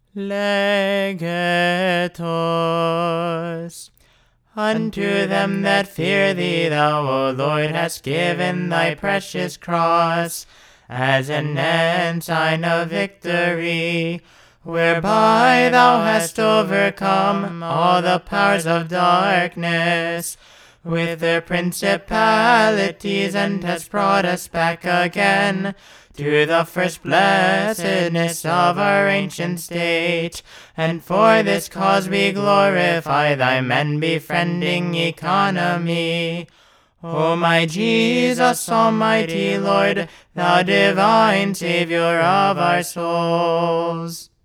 Legatus. Unto them that fear thee, thou, O Lord, hast given thy precious cross, as an ensign of victory, whereby thou hast overcome all the powers of darkness with their principalities, and hast brought us back again to the first blessedness of our ancient state. And for this cause we glorify thy men-befriending economy. O my Jesus, almighty Lord, thou divine Saviour of our souls.